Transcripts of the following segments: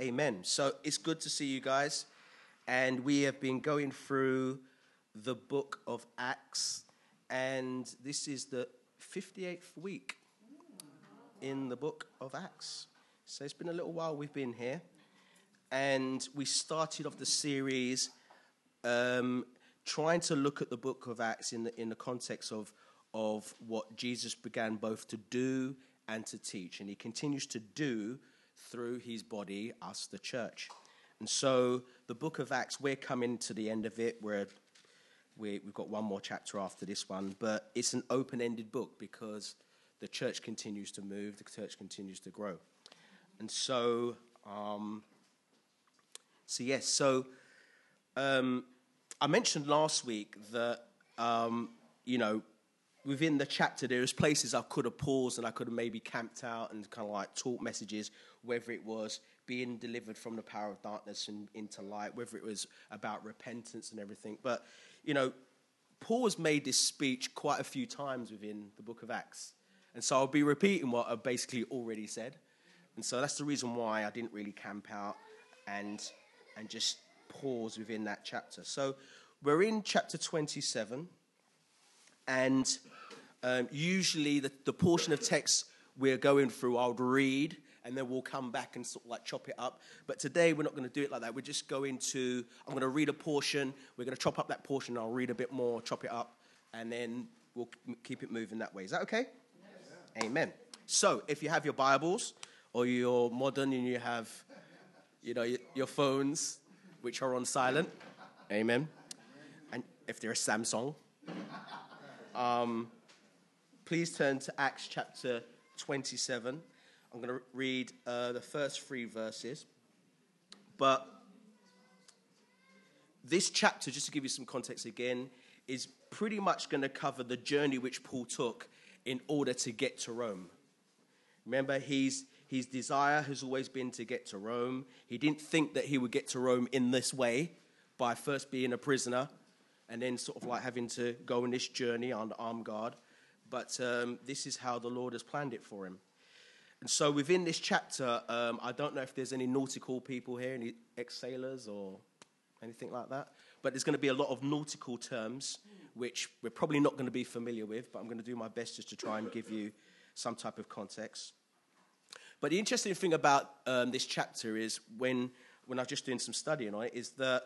Amen. So it's good to see you guys. And we have been going through the book of Acts. And this is the 58th week in the book of Acts. So it's been a little while we've been here. And we started off the series trying to look at the book of Acts in the context of what Jesus began both to do and to teach. And he continues to do through his body, us, the church. And so the book of Acts, we're coming to the end of it. We've got one more chapter after this one. But it's an open-ended book because the church continues to move. The church continues to grow. And so, I mentioned last week that, within the chapter, there was places I could have paused and I could have maybe camped out and kind of like taught messages, whether it was being delivered from the power of darkness and into light, whether it was about repentance and everything. But, Paul has made this speech quite a few times within the book of Acts. And so I'll be repeating what I've basically already said. And so that's the reason why I didn't really camp out and just pause within that chapter. So we're in chapter 27. And usually the portion of text we're going through, I'll read, and then we'll come back and sort of like chop it up. But today we're not going to do it like that. We're just I'm going to read a portion. We're going to chop up that portion. I'll read a bit more, chop it up, and then we'll keep it moving that way. Is that okay? Yes. Amen. So if you have your Bibles or you're modern and you have, your phones, which are on silent, amen. And if they're a Samsung, please turn to Acts chapter 27. I'm going to read the first 3 verses. But this chapter, just to give you some context again, is pretty much going to cover the journey which Paul took in order to get to Rome. Remember, his desire has always been to get to Rome. He didn't think that he would get to Rome in this way, by first being a prisoner and then sort of like having to go on this journey under armed guard. But this is how the Lord has planned it for him. And so within this chapter, I don't know if there's any nautical people here, any ex-sailors or anything like that. But there's going to be a lot of nautical terms, which we're probably not going to be familiar with, but I'm going to do my best just to try and give you some type of context. But the interesting thing about this chapter is when I was just doing some studying on it, is that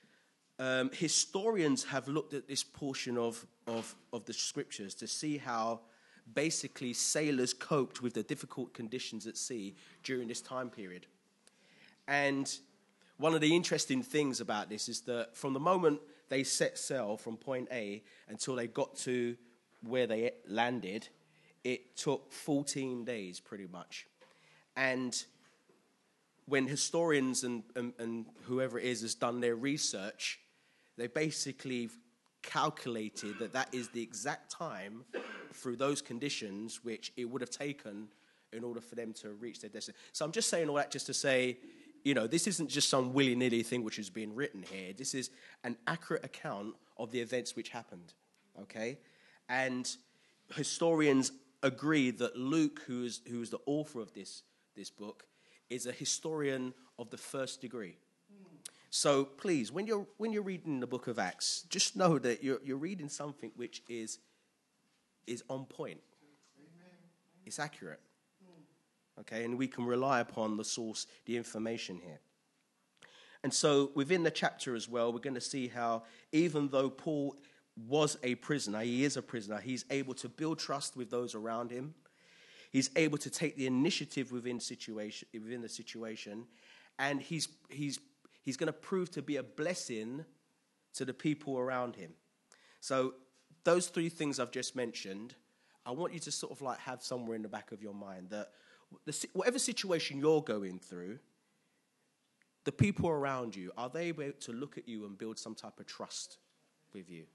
historians have looked at this portion of the scriptures to see how basically sailors coped with the difficult conditions at sea during this time period. And one of the interesting things about this is that from the moment they set sail from point A until they got to where they landed, it took 14 days pretty much. And when historians and whoever it is has done their research, they basically calculated that is the exact time through those conditions which it would have taken in order for them to reach their destination. So I'm just saying all that just to say, this isn't just some willy-nilly thing which is being written here. This is an accurate account of the events which happened, okay? And historians agree that Luke, who is the author of this book, is a historian of the first degree. So please, when you're reading the book of Acts, just know that you're reading something which is on point. It's accurate. Okay, and we can rely upon the source, the information here. And so within the chapter as well, we're going to see how even though Paul was a prisoner, he is a prisoner, he's able to build trust with those around him. He's able to take the initiative within the situation, and he's going to prove to be a blessing to the people around him. So those 3 things I've just mentioned, I want you to sort of like have somewhere in the back of your mind that whatever situation you're going through, the people around you, are they able to look at you and build some type of trust with you?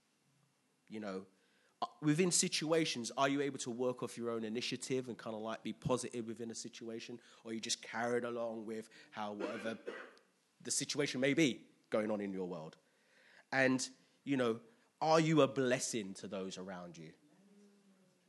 Within situations, are you able to work off your own initiative and kind of like be positive within a situation? Or are you just carried along with how whatever the situation may be going on in your world? And, are you a blessing to those around you?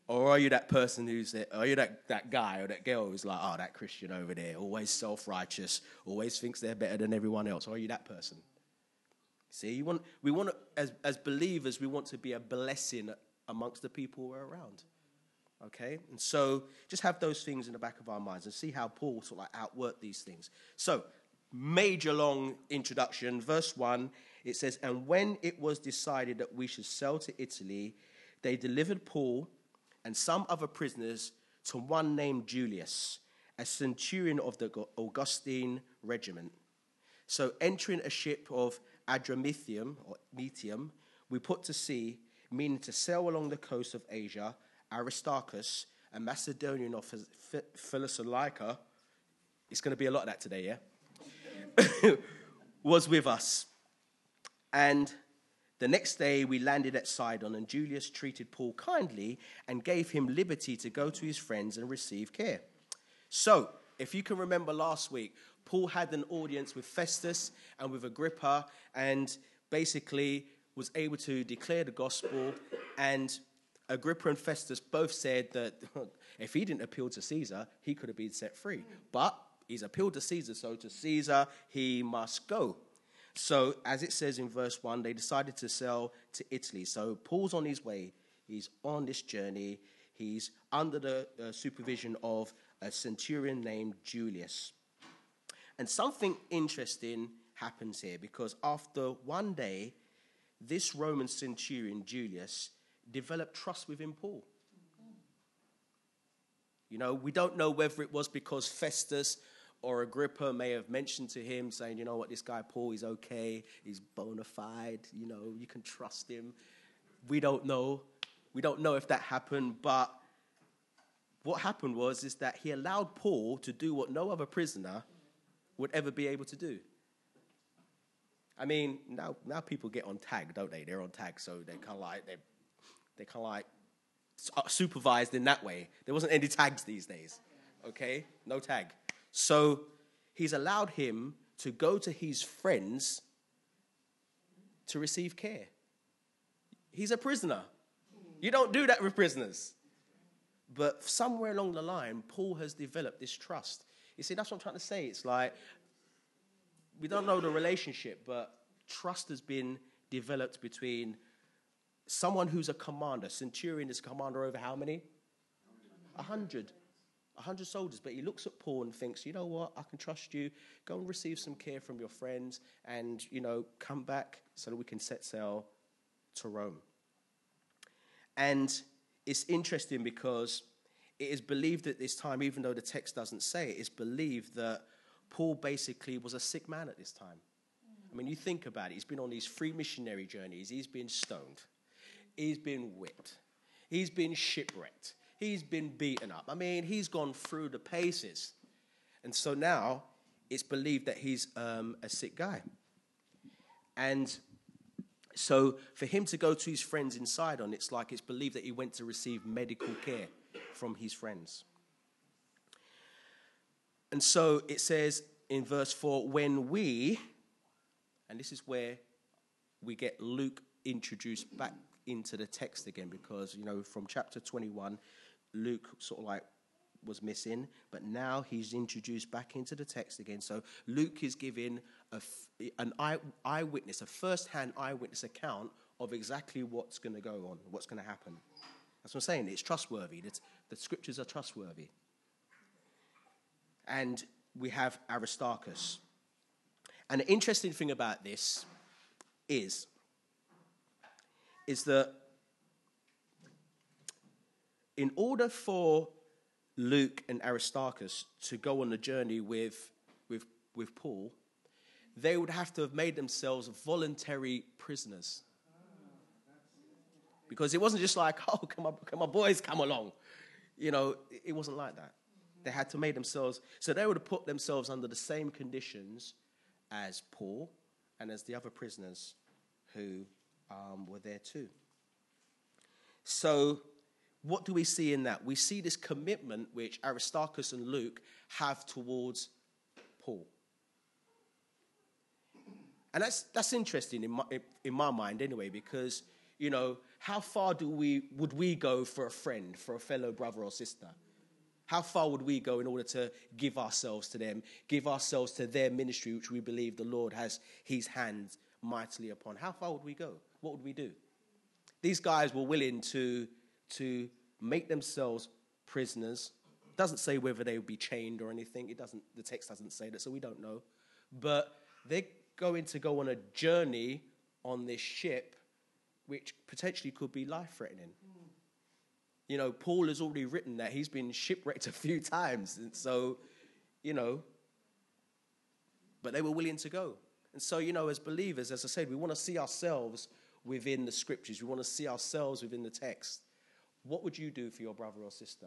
Or are you that person are you that guy or that girl who's like, oh, that Christian over there, always self-righteous, always thinks they're better than everyone else? Or are you that person? See, we want to, as believers, we want to be a blessing amongst the people we're around. Okay? And so just have those things in the back of our minds and see how Paul sort of like outworked these things. So, major long introduction. Verse 1, it says, and when it was decided that we should sail to Italy, they delivered Paul and some other prisoners to one named Julius, a centurion of the Augustine regiment. So entering a ship of Adramyttium, we put to sea, meaning to sail along the coast of Asia. Aristarchus, a Macedonian of Thessalonica, it's going to be a lot of that today, yeah? Was with us. And the next day we landed at Sidon, and Julius treated Paul kindly and gave him liberty to go to his friends and receive care. So, if you can remember last week, Paul had an audience with Festus and with Agrippa, and basically was able to declare the gospel. And Agrippa and Festus both said that if he didn't appeal to Caesar, he could have been set free. But he's appealed to Caesar, so to Caesar he must go. So, as it says in verse 1, they decided to sail to Italy. So, Paul's on his way. He's on this journey. He's under the supervision of a centurion named Julius. And something interesting happens here, because after one day, this Roman centurion, Julius, developed trust within Paul. You know, we don't know whether it was because Festus or Agrippa may have mentioned to him, saying, you know what, this guy Paul, he's okay, he's bona fide, you know, you can trust him. We don't know. We don't know if that happened, but what happened is that he allowed Paul to do what no other prisoner would ever be able to do. I mean, now people get on tag, don't they? They're on tag, so they're kind of like supervised in that way. There wasn't any tags these days, okay? No tag. So he's allowed him to go to his friends to receive care. He's a prisoner. You don't do that with prisoners. But somewhere along the line, Paul has developed this trust. You see, that's what I'm trying to say. It's like, we don't know the relationship, but trust has been developed between someone who's a commander. Centurion is a commander over how many? 100 soldiers. But he looks at Paul and thinks, you know what, I can trust you. Go and receive some care from your friends and, you know, come back so that we can set sail to Rome. And it's interesting because it is believed at this time, even though the text doesn't say it, it's believed that Paul basically was a sick man at this time. I mean, you think about it. He's been on these 3 missionary journeys. He's been stoned. He's been whipped. He's been shipwrecked. He's been beaten up. I mean, he's gone through the paces. And so now it's believed that he's a sick guy. And so for him to go to his friends in Sidon, it's believed that he went to receive medical care from his friends. And so it says in verse 4, when we, and this is where we get Luke introduced back into the text again, because, you know, from chapter 21, Luke sort of like was missing, but now he's introduced back into the text again. So Luke is giving an eyewitness, a first-hand eyewitness account of exactly what's going to go on, what's going to happen. That's what I'm saying. It's trustworthy. The scriptures are trustworthy. And we have Aristarchus. And the interesting thing about this is that in order for Luke and Aristarchus to go on the journey with Paul, they would have to have made themselves voluntary prisoners. Because it wasn't just like, oh, can my boys come along? You know, it wasn't like that. They had to make themselves, so they would have put themselves under the same conditions as Paul and as the other prisoners who were there too. So what do we see in that? We see this commitment which Aristarchus and Luke have towards Paul. And that's interesting in my mind anyway, because, you know, how far would we go for a friend, for a fellow brother or sister? How far would we go in order to give ourselves to them, give ourselves to their ministry, which we believe the Lord has his hand mightily upon? How far would we go? What would we do? These guys were willing to make themselves prisoners. It doesn't say whether they would be chained or anything. The text doesn't say that, so we don't know. But they're going to go on a journey on this ship, which potentially could be life-threatening. You know, Paul has already written that he's been shipwrecked a few times. And so, you know, but they were willing to go. And so, you know, as believers, as I said, we want to see ourselves within the scriptures. We want to see ourselves within the text. What would you do for your brother or sister?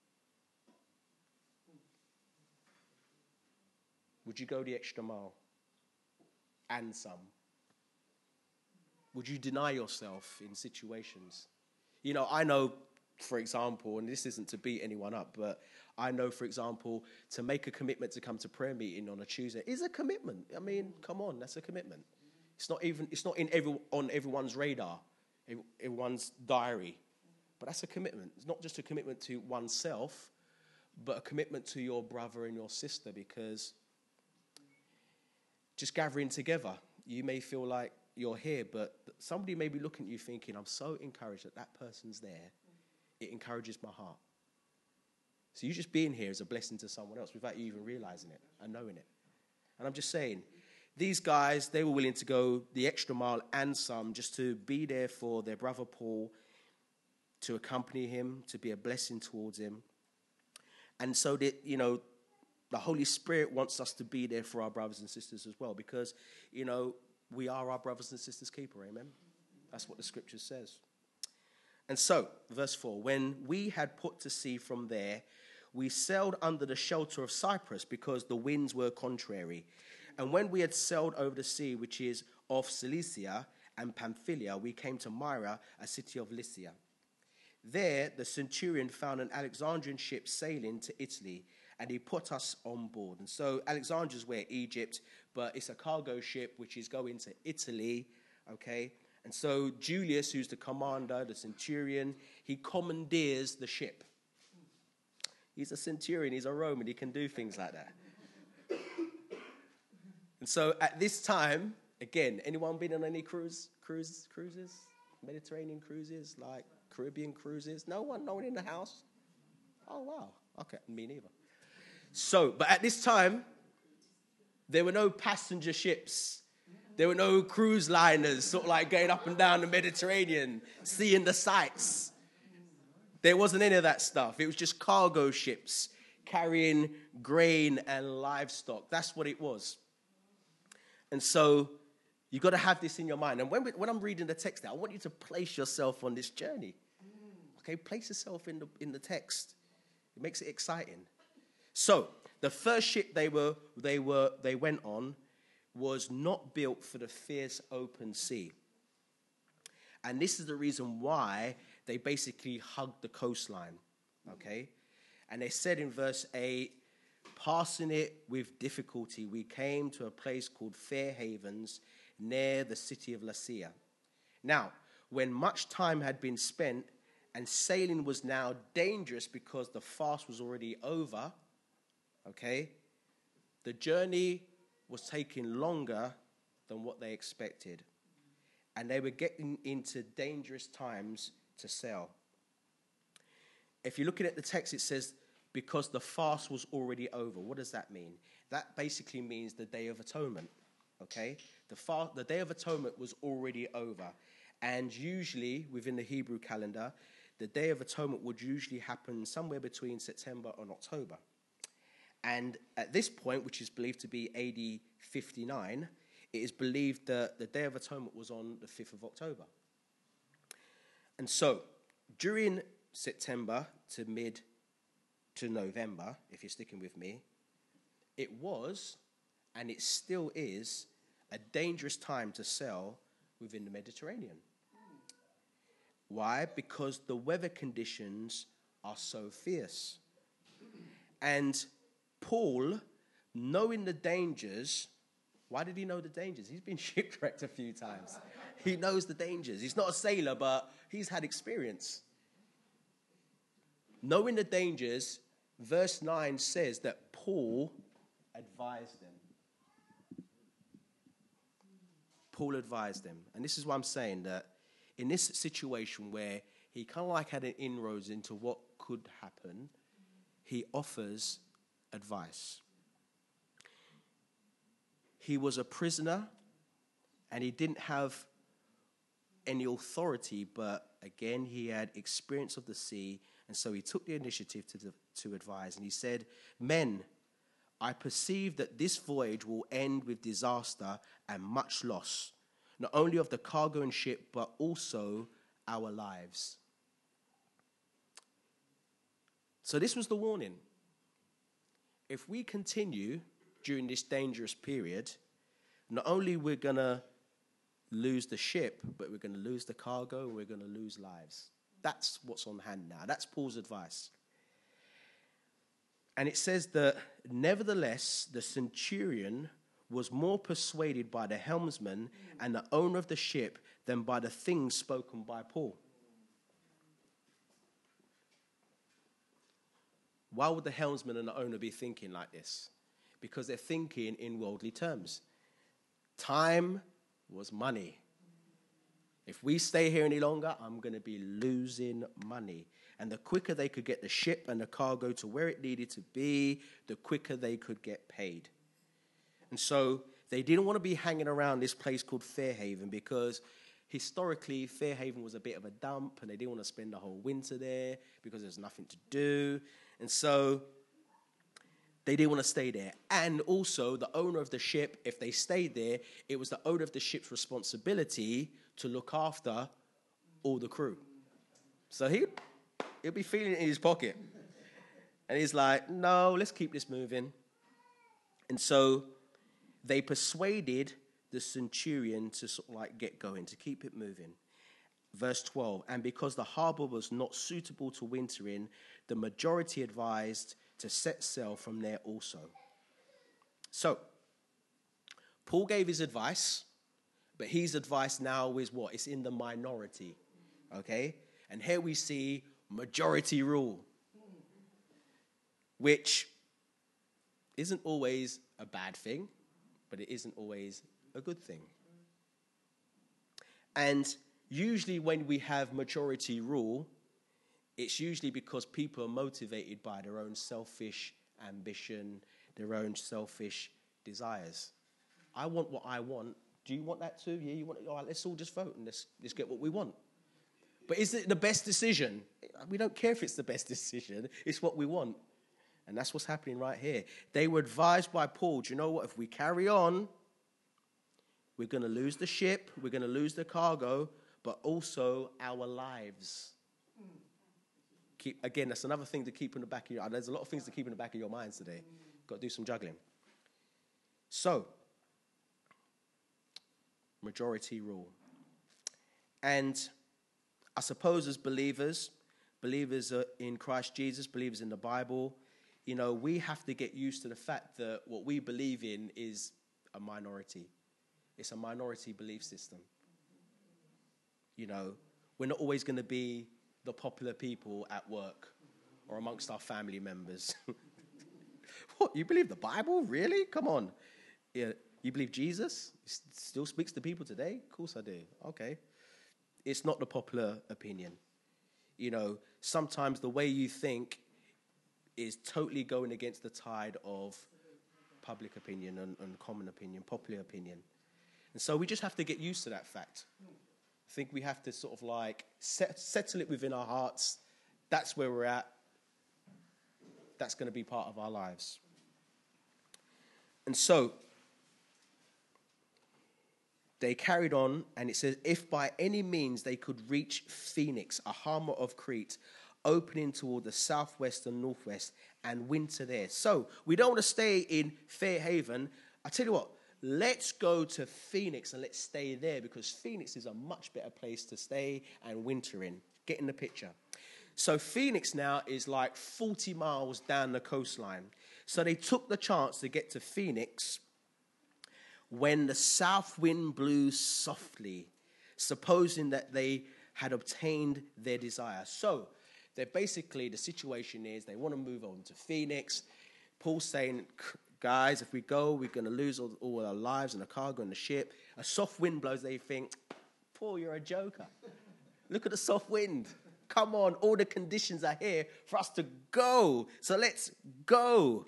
Would you go the extra mile? And some? Would you deny yourself in situations? You know, I know, for example, and this isn't to beat anyone up, but I know, for example, to make a commitment to come to prayer meeting on a Tuesday is a commitment. I mean, come on, that's a commitment. It's not on everyone's radar, everyone's diary, but that's a commitment. It's not just a commitment to oneself, but a commitment to your brother and your sister, because just gathering together, you may feel like you're here, but somebody may be looking at you thinking, I'm so encouraged that that person's there. It encourages my heart. So you just being here is a blessing to someone else without you even realizing it and knowing it. And I'm just saying, these guys, they were willing to go the extra mile and some just to be there for their brother Paul, to accompany him, to be a blessing towards him. And so that, you know, the Holy Spirit wants us to be there for our brothers and sisters as well, because, you know, we are our brothers and sisters' keeper, amen? That's what the scripture says. And so, verse 4, when we had put to sea from there, we sailed under the shelter of Cyprus because the winds were contrary. And when we had sailed over the sea, which is of Cilicia and Pamphylia, we came to Myra, a city of Lycia. There, the centurion found an Alexandrian ship sailing to Italy, and he put us on board. And so Alexandria's where Egypt, but it's a cargo ship which is going to Italy, okay? And so Julius, who's the commander, the centurion, he commandeers the ship. He's a centurion, he's a Roman, he can do things like that. And so at this time, again, anyone been on any cruises? Mediterranean cruises, like Caribbean cruises? No one in the house? Oh, wow. Okay, me neither. So, but at this time, there were no passenger ships. There were no cruise liners sort of like going up and down the Mediterranean, seeing the sights. There wasn't any of that stuff. It was just cargo ships carrying grain and livestock. That's what it was. And so you've got to have this in your mind. And when I'm reading the text now, I want you to place yourself on this journey. Okay, place yourself in the text. It makes it exciting. So the first ship they went on was not built for the fierce open sea. And this is the reason why they basically hugged the coastline, okay? And they said in verse 8, passing it with difficulty, we came to a place called Fair Havens, near the city of Lasea. Now, when much time had been spent and sailing was now dangerous because the fast was already over, okay, the journey was taking longer than what they expected. And they were getting into dangerous times to sail. If you're looking at the text, it says, because the fast was already over. What does that mean? That basically means the Day of Atonement, okay? The Day of Atonement was already over. And usually, within the Hebrew calendar, the Day of Atonement would usually happen somewhere between September and October. And at this point, which is believed to be AD 59, it is believed that the Day of Atonement was on the 5th of October. And so, during September to November, if you're sticking with me, it was, and it still is, a dangerous time to sail within the Mediterranean. Why? Because the weather conditions are so fierce. And Paul, knowing the dangers, Why did he know the dangers? He's been shipwrecked a few times. He knows the dangers. He's not a sailor, but he's had experience. Knowing the dangers, verse 9 says that Paul advised them. Paul advised them. And this is why I'm saying that in this situation where he kind of like had an inroads into what could happen, he offers advice. He was a prisoner and he didn't have any authority, but again, he had experience of the sea, and so he took the initiative to advise. And he said, "Men, I perceive that this voyage will end with disaster and much loss, not only of the cargo and ship, but also our lives." So this was the warning. If we continue during this dangerous period, not only we're going to lose the ship, but we're going to lose the cargo and we're going to lose lives. That's what's on hand now. That's Paul's advice. And it says that, nevertheless, the centurion was more persuaded by the helmsman and the owner of the ship than by the things spoken by Paul. Why would the helmsman and the owner be thinking like this? Because they're thinking in worldly terms. Time was money. If we stay here any longer, I'm going to be losing money. And the quicker they could get the ship and the cargo to where it needed to be, the quicker they could get paid. And so they didn't want to be hanging around this place called Fairhaven, because historically Fairhaven was a bit of a dump and they didn't want to spend the whole winter there because there's nothing to do. And so they didn't want to stay there. And also, the owner of the ship, if they stayed there, it was the owner of the ship's responsibility to look after all the crew. So he'll be feeling it in his pocket. And he's like, no, let's keep this moving. And so they persuaded the centurion to sort of like get going, to keep it moving. Verse 12, and because the harbor was not suitable to winter in, the majority advised to set sail from there also. So, Paul gave his advice, but his advice now is what? It's in the minority, okay? And here we see majority rule, which isn't always a bad thing, but it isn't always a good thing. And usually when we have majority rule, it's usually because people are motivated by their own selfish ambition, their own selfish desires. I want what I want. Do you want that too? Yeah, you want it? All right, let's all just vote and let's get what we want. But is it the best decision? We don't care if it's the best decision. It's what we want. And that's what's happening right here. They were advised by Paul, do you know what? If we carry on, we're going to lose the ship, we're going to lose the cargo, but also our lives. Again, that's another thing to keep in the back of your... There's a lot of things to keep in the back of your minds today. Got to do some juggling. So, majority rule. And I suppose as believers in Christ Jesus, believers in the Bible, you know, we have to get used to the fact that what we believe in is a minority. It's a minority belief system. You know, we're not always going to be the popular people at work or amongst our family members. What, you believe the Bible? Really? Come on. Yeah, you believe Jesus still speaks to people today? Of course I do. Okay. It's not the popular opinion. You know, sometimes the way you think is totally going against the tide of public opinion and common opinion, popular opinion. And so we just have to get used to that fact. I think we have to sort of like settle it within our hearts. That's where we're at. That's going to be part of our lives. And so they carried on, and it says, if by any means they could reach Phoenix, a harbour of Crete, opening toward the southwest and northwest, and winter there. So we don't want to stay in Fairhaven. I tell you what, let's go to Phoenix and let's stay there, because Phoenix is a much better place to stay and winter in. Get in the picture. So Phoenix now is like 40 miles down the coastline. So they took the chance to get to Phoenix when the south wind blew softly, supposing that they had obtained their desire. So they're basically, the situation is they want to move on to Phoenix. Paul's saying, guys, if we go, we're going to lose all our lives and the cargo and the ship. A soft wind blows, they think, Paul, you're a joker. Look at the soft wind. Come on, all the conditions are here for us to go. So let's go.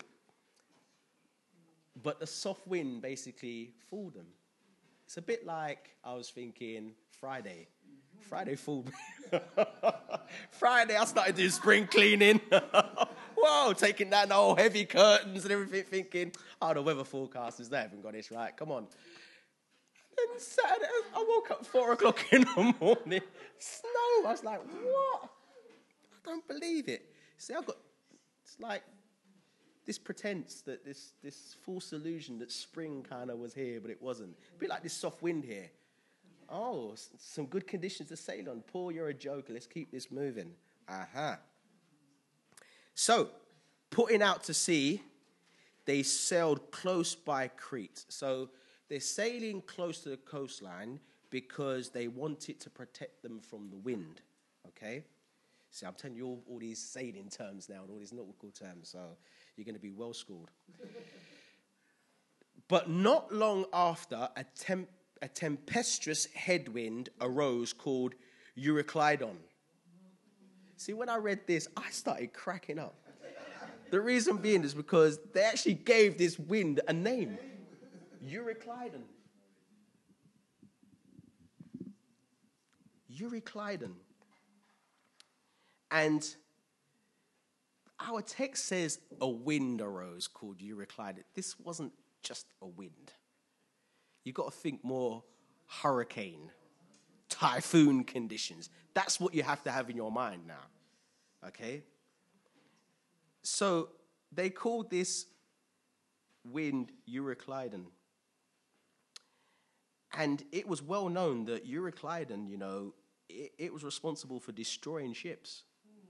But the soft wind basically fooled them. It's a bit like I was thinking Friday. Friday fooled me. Friday, I started doing spring cleaning. Whoa, taking down the whole heavy curtains and everything, thinking, oh, the weather forecasters, they haven't got this right. Come on. And Saturday, I woke up 4 o'clock in the morning. Snow. I was like, what? I don't believe it. See, it's like this pretense that this false illusion that spring kind of was here, but it wasn't. A bit like this soft wind here. Oh, some good conditions to sail on. Paul, you're a joker. Let's keep this moving. Aha. So, putting out to sea, they sailed close by Crete. So, they're sailing close to the coastline because they wanted to protect them from the wind. Okay? See, I'm telling you all these sailing terms now and all these nautical terms, so you're going to be well schooled. But not long after, a tempestuous headwind arose called Euroclydon. See, when I read this, I started cracking up. The reason being is because they actually gave this wind a name. Euroclydon. Euroclydon. And our text says a wind arose called Euroclydon. This wasn't just a wind. You've got to think more hurricane, typhoon conditions. That's what you have to have in your mind now. Okay? So they called this wind Euroclydon. And it was well known that Euroclydon, it was responsible for destroying ships.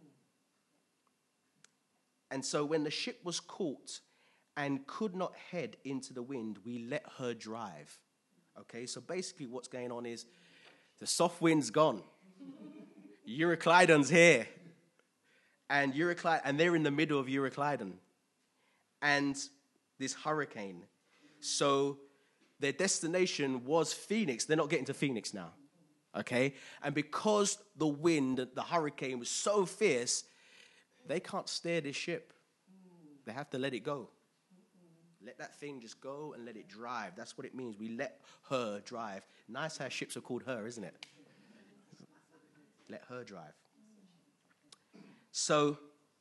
And so when the ship was caught and could not head into the wind, we let her drive. Okay, so basically what's going on is the soft wind's gone. Euroclydon's here. And they're in the middle of Euroclydon. And this hurricane. So their destination was Phoenix. They're not getting to Phoenix now. Okay? And because the wind, the hurricane was so fierce, they can't steer this ship. They have to let it go. Let that thing just go and let it drive. That's what it means. We let her drive. Nice how ships are called her, isn't it? Let her drive. So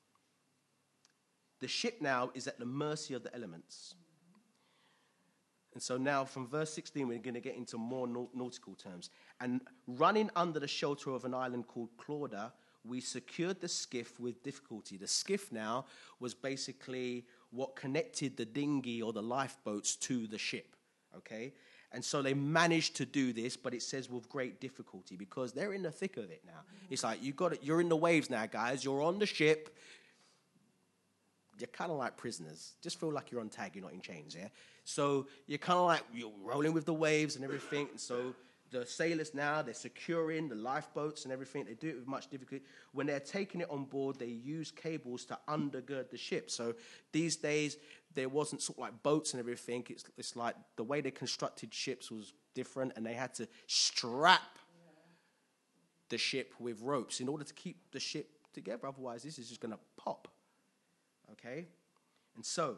the ship now is at the mercy of the elements. And so now from verse 16, we're going to get into more nautical terms. And running under the shelter of an island called Clauda, we secured the skiff with difficulty. The skiff now was basically what connected the dinghy or the lifeboats to the ship, okay? And so they managed to do this, but it says with great difficulty because they're in the thick of it now. It's like, you're in the waves now, guys. You're on the ship. You're kind of like prisoners. Just feel like you're on tag. You're not in chains, yeah? So you're kind of like, you're rolling with the waves and everything. And so the sailors now, they're securing the lifeboats and everything. They do it with much difficulty. When they're taking it on board, they use cables to undergird the ship. So these days, there wasn't sort of like boats and everything. It's like the way they constructed ships was different, and they had to strap the ship with ropes in order to keep the ship together. Otherwise, this is just going to pop. Okay? And so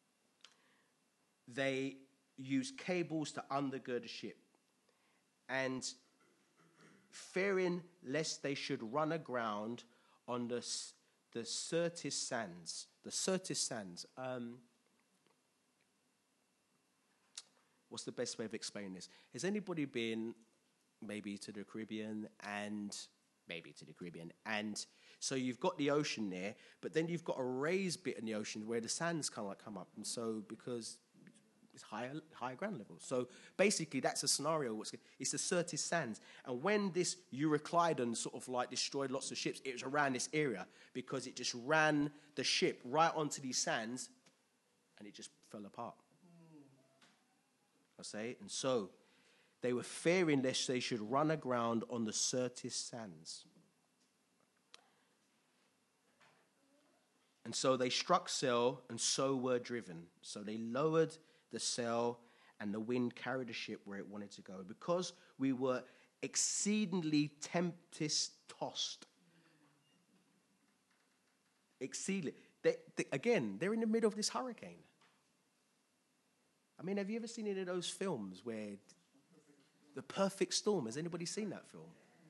they use cables to undergird the ship. And fearing lest they should run aground on the Syrtis sands. The Syrtis sands. What's the best way of explaining this? Has anybody been maybe to the Caribbean and so you've got the ocean there, but then you've got a raised bit in the ocean where the sands kind of like come up. And so because it's higher ground level. So basically that's a scenario. It's the Syrtis sands. And when this Euroclydon sort of like destroyed lots of ships, it was around this area because it just ran the ship right onto these sands and it just fell apart. I say, and so they were fearing lest they should run aground on the Syrtis sands. And so they struck sail, and so were driven. So they lowered the sail, and the wind carried the ship where it wanted to go. Because we were exceedingly tempest-tossed. Exceedingly. Again, they're in the middle of this hurricane. I mean, have you ever seen any of those films where The Perfect Storm? Has anybody seen that film?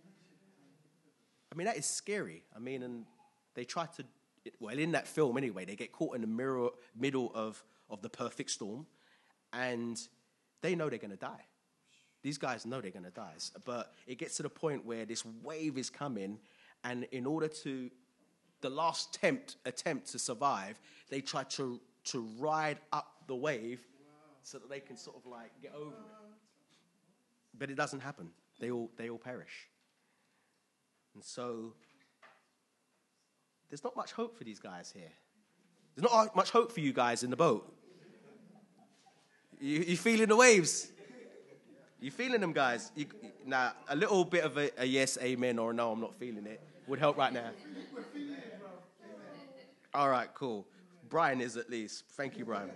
I mean, that is scary. I mean, and they try to, well, in that film anyway, they get caught in the middle of the perfect storm, and they know they're going to die. These guys know they're going to die. But it gets to the point where this wave is coming, and in order to, the last attempt to survive, they try to ride up the wave so that they can sort of like get over it. But it doesn't happen. They all perish. And so there's not much hope for these guys here. There's not much hope for you guys in the boat. You feeling the waves? You feeling them, guys? Now, a little bit of a yes, amen, or no, I'm not feeling it would help right now. All right, cool. Brian is at least. Thank you, Brian.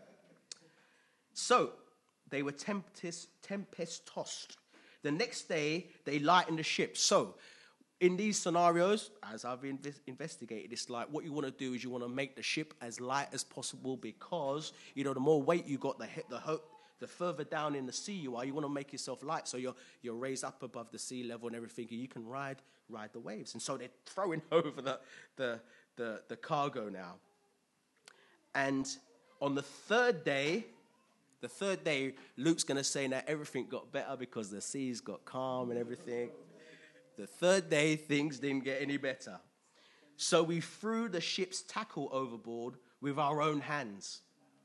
So, they were tempest-tossed. The next day, they lightened the ship. So, in these scenarios, as I've investigated, it's like what you want to do is you want to make the ship as light as possible because, the more weight you got, the further down in the sea you are, you want to make yourself light so you're raised up above the sea level and everything, and you can ride the waves. And so they're throwing over the cargo now. And on the third day, Luke's going to say now everything got better because the seas got calm and everything. The third day, things didn't get any better. So we threw the ship's tackle overboard with our own hands.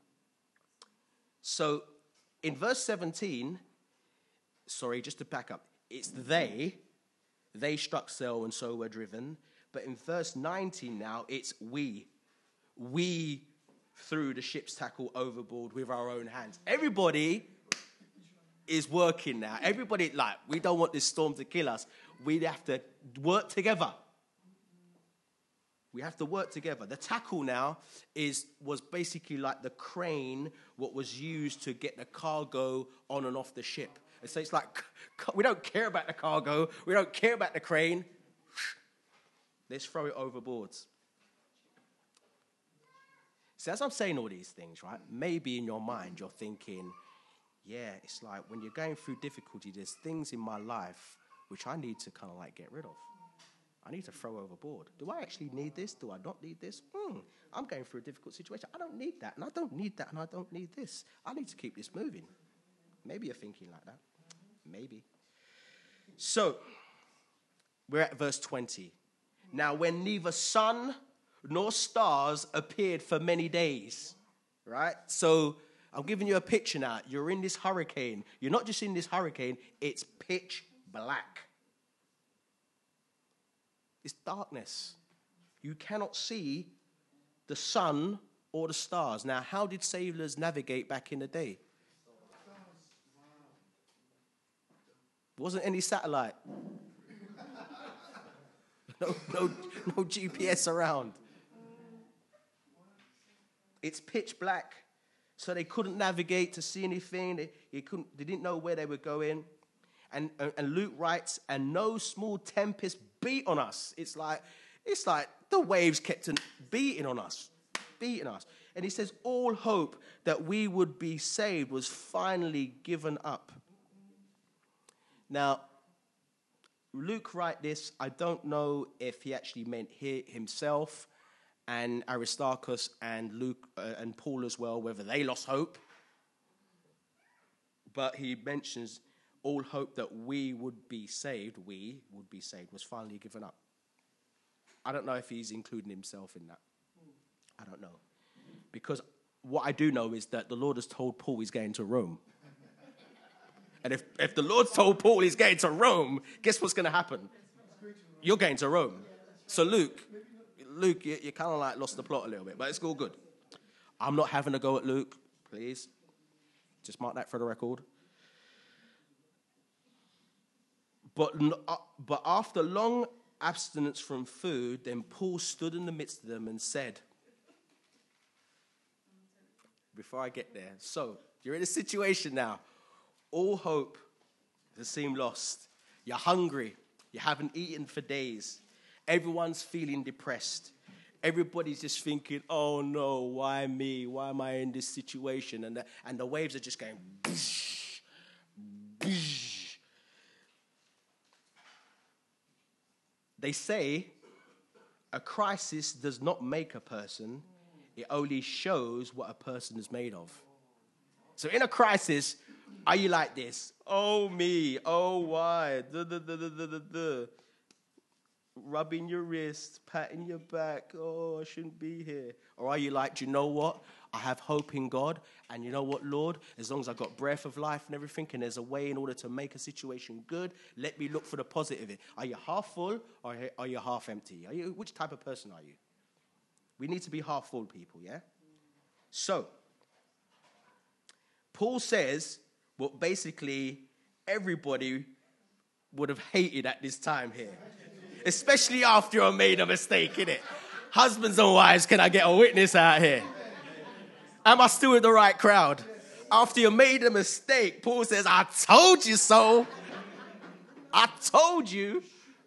So in verse 17, just to back up, it's they struck sail and so were driven. But in verse 19 now, it's we. We threw the ship's tackle overboard with our own hands. Everybody is working now. Everybody, we don't want this storm to kill us. We have to work together. We have to work together. The tackle now was basically like the crane, what was used to get the cargo on and off the ship. And so it's like, we don't care about the cargo. We don't care about the crane. Let's throw it overboard. So as I'm saying all these things, right, maybe in your mind you're thinking, yeah, it's like when you're going through difficulty, there's things in my life which I need to kind of get rid of. I need to throw overboard. Do I actually need this? Do I not need this? I'm going through a difficult situation. I don't need that, and I don't need that, and I don't need this. I need to keep this moving. Maybe you're thinking like that. Maybe. So, we're at verse 20. Now, when neither sun nor stars appeared for many days, right? So, I'm giving you a picture now. You're in this hurricane. You're not just in this hurricane. It's pitch black. It's darkness. You cannot see the sun or the stars. Now, how did sailors navigate back in the day? Wasn't any satellite. No GPS around. It's pitch black, so they couldn't navigate to see anything. They didn't know where they were going. And Luke writes, and no small tempest beat on us. It's like the waves kept beating on us. And he says, all hope that we would be saved was finally given up. Now, Luke write this. I don't know if he actually meant he himself and Aristarchus and Luke and Paul as well, whether they lost hope. But he mentions all hope that we would be saved was finally given up. I don't know if he's including himself in that. I don't know. Because what I do know is that the Lord has told Paul he's going to Rome. And if the Lord told Paul he's going to Rome, guess what's going to happen? You're going to Rome. So Luke, you kind of lost the plot a little bit, but it's all good. I'm not having a go at Luke, please. Just mark that for the record. But after long abstinence from food, then Paul stood in the midst of them and said, before I get there, so you're in a situation now. All hope has seemed lost. You're hungry. You haven't eaten for days. Everyone's feeling depressed. Everybody's just thinking, oh no, why me? Why am I in this situation? And the waves are just going, boosh, boosh. They say a crisis does not make a person. It only shows what a person is made of. So in a crisis, are you like this? Oh, me. Oh, why? Rubbing your wrist, patting your back. Oh, I shouldn't be here. Or are you like, do you know what? I have hope in God. And you know what, Lord? As long as I've got breath of life and everything, and there's a way in order to make a situation good, let me look for the positive. Are you half full or are you half empty? Which type of person are you? We need to be half full people, yeah? So, Paul says what basically everybody would have hated at this time here. Especially after you made a mistake, innit? Husbands and wives, can I get a witness out here? Am I still in the right crowd? After you made a mistake, Paul says, I told you so. I told you.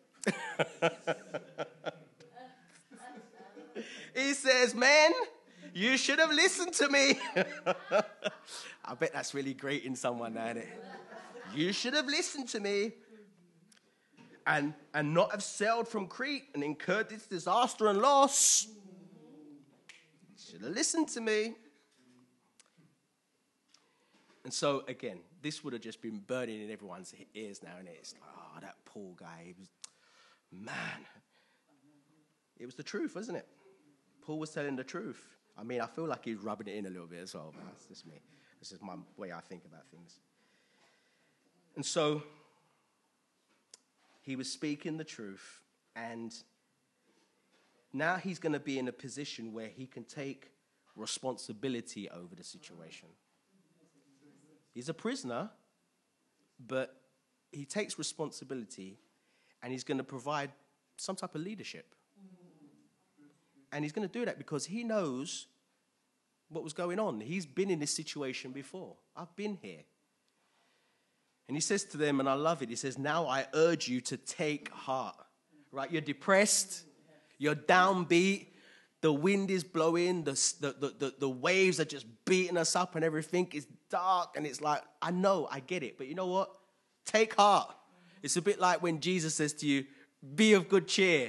He says, man, you should have listened to me. I bet that's really grating someone now, isn't it? You should have listened to me and not have sailed from Crete and incurred this disaster and loss. Should have listened to me. And so, again, this would have just been burning in everyone's ears now, and it's like, oh, that Paul guy, man. It was the truth, wasn't it? Paul was telling the truth. I mean, I feel like he's rubbing it in a little bit as well, but that's just me. This is my way I think about things. And so, he was speaking the truth, and now he's going to be in a position where he can take responsibility over the situation. He's a prisoner, but he takes responsibility, and he's going to provide some type of leadership. And he's going to do that because he knows what was going on. He's been in this situation before. I've been here. And he says to them, and I love it, he says, now I urge you to take heart. Right? You're depressed. You're downbeat. The wind is blowing. The waves are just beating us up and everything is dark. And it's like, I know, I get it. But you know what? Take heart. It's a bit like when Jesus says to you, be of good cheer.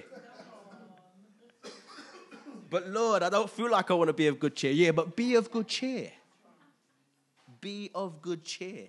But Lord, I don't feel like I want to be of good cheer. Yeah, but be of good cheer. Be of good cheer.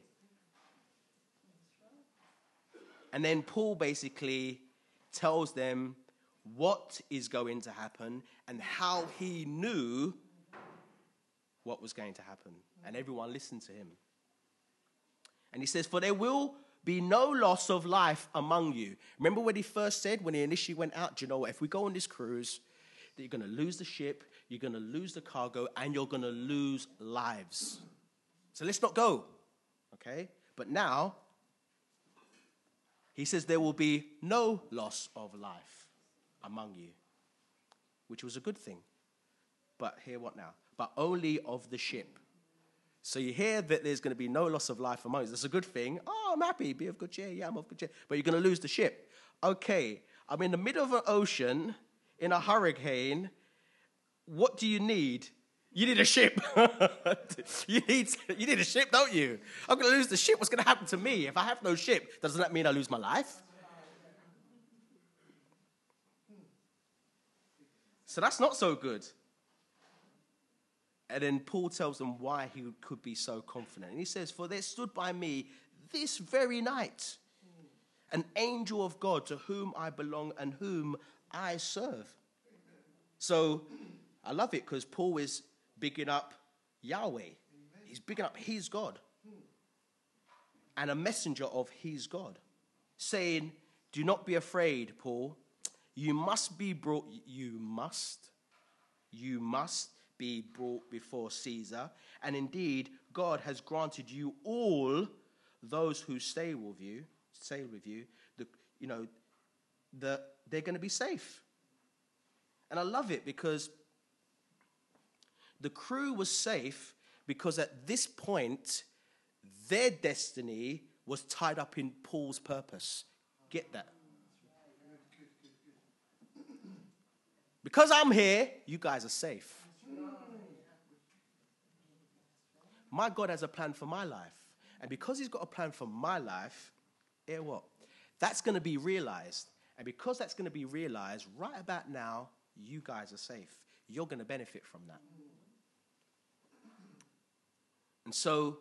And then Paul basically tells them what is going to happen and how he knew what was going to happen. And everyone listened to him. And he says, for there will be no loss of life among you. Remember what he first said when he initially went out? Do you know what? If we go on this cruise, that you're going to lose the ship, you're going to lose the cargo, and you're going to lose lives. So let's not go, okay? But now, he says there will be no loss of life among you, which was a good thing. But hear what now? But only of the ship. So you hear that there's going to be no loss of life among us. That's a good thing. Oh, I'm happy. Be of good cheer. Yeah, I'm of good cheer. But you're going to lose the ship. Okay, I'm in the middle of an ocean, in a hurricane. What do you need? You need a ship. you need a ship, don't you? I'm going to lose the ship. What's going to happen to me? If I have no ship, doesn't that mean I lose my life? So that's not so good. And then Paul tells them why he could be so confident. And he says, for there stood by me this very night an angel of God to whom I belong and whom I serve. So I love it because Paul is bigging up Yahweh. He's bigging up his God. And a messenger of his God. Saying, do not be afraid, Paul. You must be brought before Caesar. And indeed, God has granted you all those who stay with you, they're going to be safe. And I love it because the crew was safe because at this point, their destiny was tied up in Paul's purpose. Get that? Because I'm here, you guys are safe. My God has a plan for my life. And because he's got a plan for my life, hear what? That's going to be realized. And because that's going to be realized, right about now, you guys are safe. You're going to benefit from that. And so,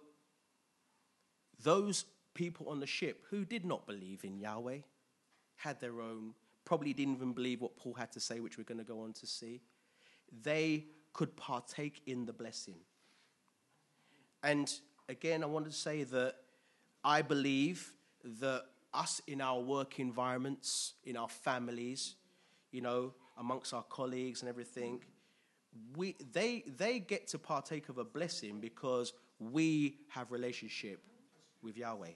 those people on the ship who did not believe in Yahweh, had their own, probably didn't even believe what Paul had to say, which we're going to go on to see, they could partake in the blessing. And again, I want to say that I believe that us in our work environments, in our families, amongst our colleagues and everything, they get to partake of a blessing because we have relationship with Yahweh.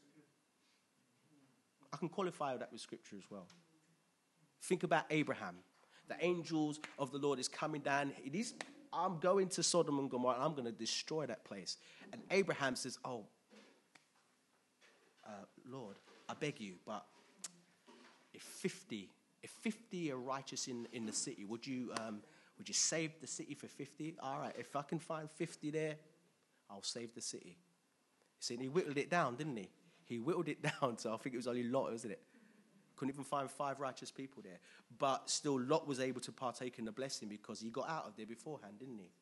I can qualify that with scripture as well. Think about Abraham. The angels of the Lord is coming down. I'm going to Sodom and Gomorrah, and I'm going to destroy that place. And Abraham says, Lord, I beg you, but if 50 are righteous in the city, would you save the city for 50? All right, if I can find 50 there, I'll save the city. See, and he whittled it down, didn't he? He whittled it down, so I think it was only Lot, wasn't it? Couldn't even find 5 righteous people there. But still, Lot was able to partake in the blessing because he got out of there beforehand, didn't he?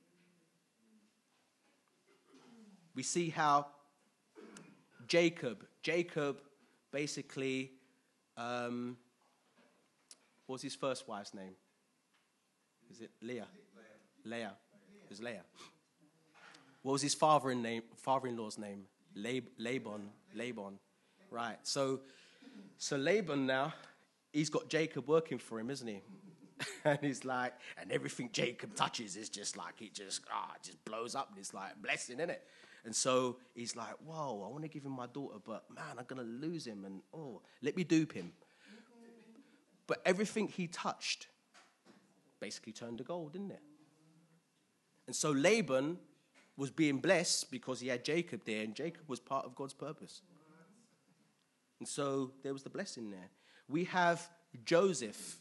We see how Jacob basically, what was his first wife's name? Is it Leah? Leah. It was Leah. What was his father-in-law's name? Laban. Right. So Laban now, he's got Jacob working for him, isn't he? And he's like, and everything Jacob touches is just like, it just blows up. And it's like blessing, isn't it? And so he's like, whoa, I want to give him my daughter, but man, I'm going to lose him. And let me dupe him. But everything he touched basically turned to gold, didn't it? And so Laban was being blessed because he had Jacob there, and Jacob was part of God's purpose. And so there was the blessing there. We have Joseph.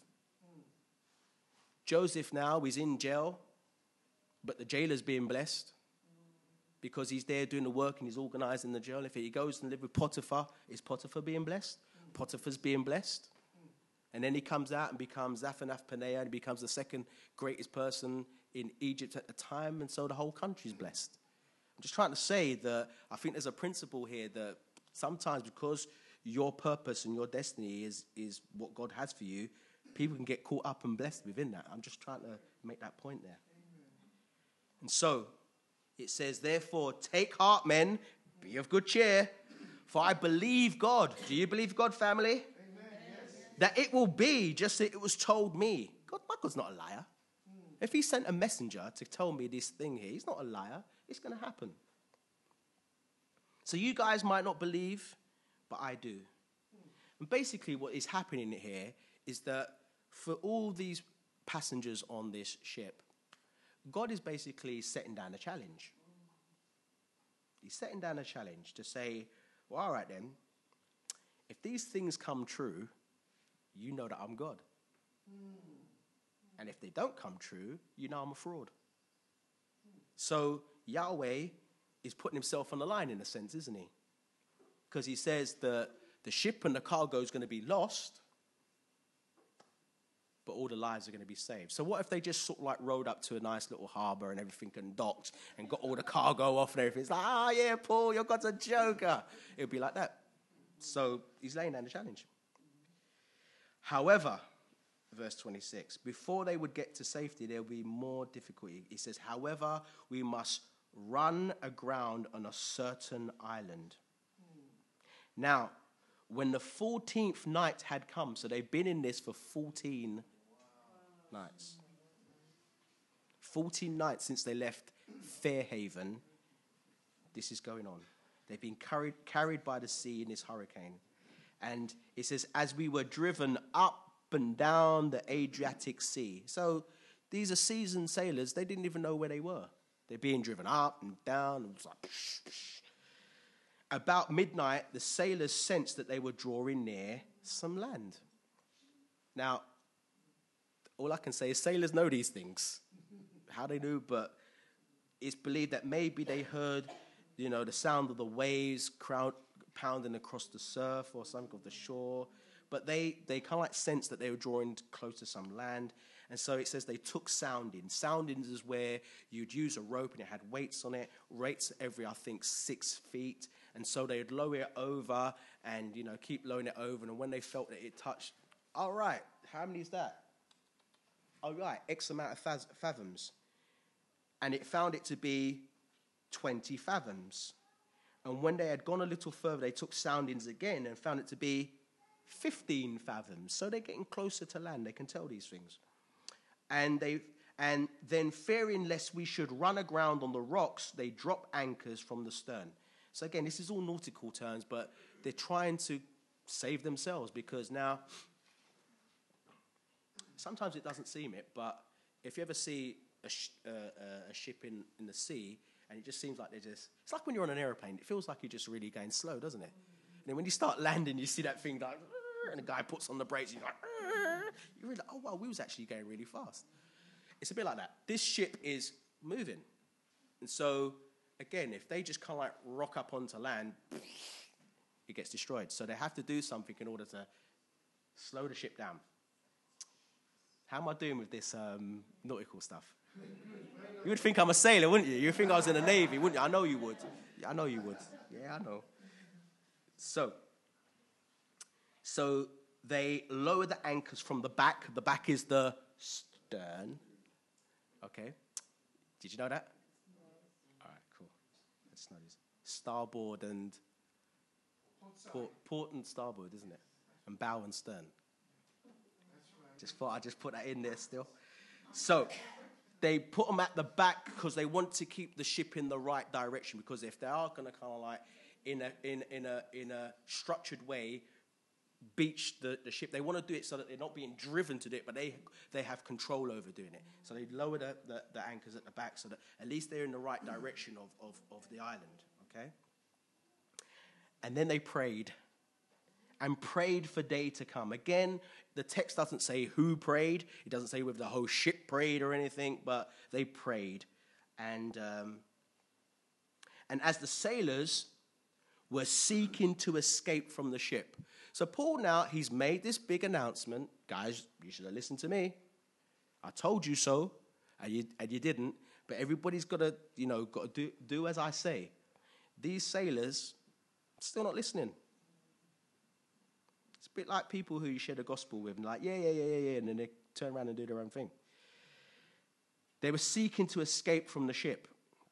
Joseph now is in jail, but the jailer's being blessed because he's there doing the work and he's organizing the jail. If he goes and lives with Potiphar, is Potiphar being blessed? Potiphar's being blessed. And then he comes out and becomes Zaphanath-Paneah, and he becomes the second greatest person in Egypt at the time, and so the whole country's blessed. I'm just trying to say that I think there's a principle here that sometimes because your purpose and your destiny is what God has for you, people can get caught up and blessed within that. I'm just trying to make that point there. And so it says, therefore, take heart, men, be of good cheer, for I believe God. Do you believe God, family? Amen. Yes. That it will be just as it was told me. My God's not a liar. If he sent a messenger to tell me this thing here, he's not a liar. It's going to happen. So you guys might not believe, but I do. And basically what is happening here is that for all these passengers on this ship, God is basically setting down a challenge. He's setting down a challenge to say, well, all right then, if these things come true, you know that I'm God. And if they don't come true, you know I'm a fraud. So Yahweh is putting himself on the line in a sense, isn't he? Because he says that the ship and the cargo is going to be lost, but all the lives are going to be saved. So what if they just sort of like rowed up to a nice little harbour and everything and docked and got all the cargo off and everything? It's like, yeah, Paul, you're God's a joker. It would be like that. So he's laying down the challenge. However, verse 26, before they would get to safety, there will be more difficulty. He says, however, we must run aground on a certain island. Now, when the 14th night had come, so they've been in this for 14 nights. 14 nights since they left Fairhaven. this is going on. They've been carried by the sea in this hurricane. And it says, as we were driven up and down the Adriatic Sea. So these are seasoned sailors. They didn't even know where they were. They're being driven up and down. And it was like, psh, psh. About midnight, the sailors sensed that they were drawing near some land. Now, all I can say is sailors know these things. How they knew, but it's believed that maybe they heard, the sound of the waves pounding across the surf or something of the shore. But they kind of like sensed that they were drawing close to some land. And so it says they took soundings. Soundings is where you'd use a rope and it had weights on it. Weights every, I think, 6 feet. And so they'd lower it over and, keep lowering it over. And when they felt that it touched, all right, how many is that? All right, X amount of fathoms. And it found it to be 20 fathoms. And when they had gone a little further, they took soundings again and found it to be 15 fathoms. So they're getting closer to land. They can tell these things. And then fearing lest we should run aground on the rocks, they drop anchors from the stern. So again, this is all nautical terms, but they're trying to save themselves because now, sometimes it doesn't seem it, but if you ever see a ship in the sea, and it just seems like it's like when you're on an airplane, it feels like you're just really going slow, doesn't it? And then when you start landing, you see that thing like, and the guy puts on the brakes, and you're like, you're really like, oh, wow, we was actually going really fast. It's a bit like that. This ship is moving. And so, again, if they just kind of like rock up onto land, it gets destroyed. So they have to do something in order to slow the ship down. How am I doing with this nautical stuff? You would think I'm a sailor, wouldn't you? You'd think I was in the Navy, wouldn't you? I know you would. Yeah, I know you would. Yeah, I know. So they lower the anchors from the back. The back is the stern. Okay. Did you know that? All right, cool. Let's know this. Starboard and port and starboard, isn't it? And bow and stern. Just thought I'd just put that in there still. So they put them at the back because they want to keep the ship in the right direction. Because if they are going to kind of like in a structured way beach the ship, they want to do it so that they're not being driven to do it, but they have control over doing it. So they lower the anchors at the back so that at least they're in the right direction of the island. Okay. And then they prayed. And prayed for day to come. Again, the text doesn't say who prayed. It doesn't say whether the whole ship prayed or anything, but they prayed. And as the sailors were seeking to escape from the ship. So Paul now, he's made this big announcement. Guys, you should have listened to me. I told you so, and you didn't. But everybody's got to do as I say. These sailors still not listening. It's a bit like people who you share the gospel with and like, yeah, and then they turn around and do their own thing. They were seeking to escape from the ship.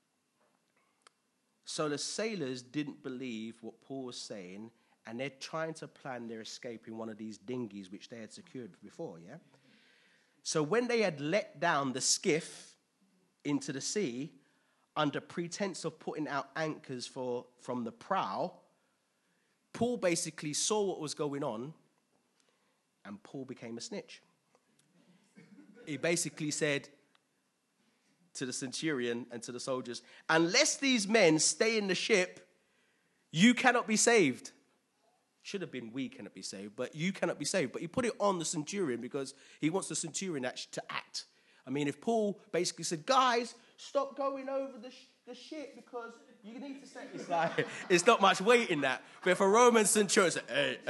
So the sailors didn't believe what Paul was saying, and they're trying to plan their escape in one of these dinghies which they had secured before, yeah? So when they had let down the skiff into the sea, under pretense of putting out anchors from the prow, Paul basically saw what was going on, and Paul became a snitch. He basically said to the centurion and to the soldiers, unless these men stay in the ship, you cannot be saved. Should have been we cannot be saved, but you cannot be saved. But he put it on the centurion because he wants the centurion actually to act. I mean, if Paul basically said, guys, stop going over the ship because you need to say, it's not much weight in that. But if a Roman centurion said,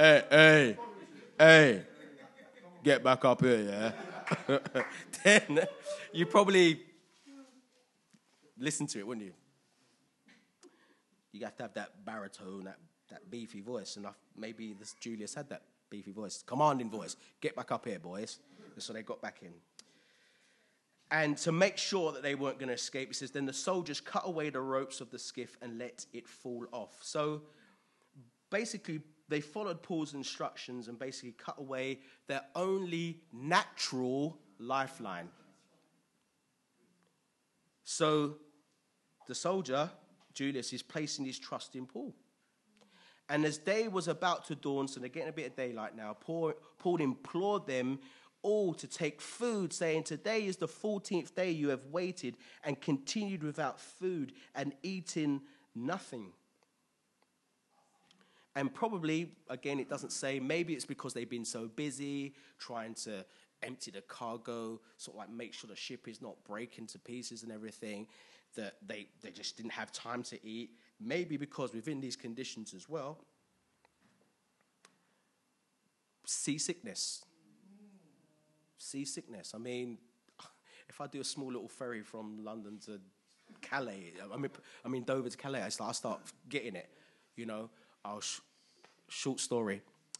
hey, get back up here, yeah? Then you probably listen to it, wouldn't you? You have to have that baritone, that beefy voice. And maybe Julius had that beefy voice, commanding voice. Get back up here, boys. And so they got back in. And to make sure that they weren't going to escape, he says, then the soldiers cut away the ropes of the skiff and let it fall off. So basically, they followed Paul's instructions and basically cut away their only natural lifeline. So the soldier Julius is placing his trust in Paul. And as day was about to dawn, so they're getting a bit of daylight now, Paul implored them all to take food, saying, "Today is the 14th day you have waited and continued without food and eaten nothing." And probably, again, it doesn't say, maybe it's because they've been so busy trying to empty the cargo, sort of like make sure the ship is not breaking to pieces and everything, that they just didn't have time to eat. Maybe because within these conditions as well, seasickness. I mean, if I do a small little ferry from London to Calais, I mean Dover to Calais, I start getting it, you know. Short story.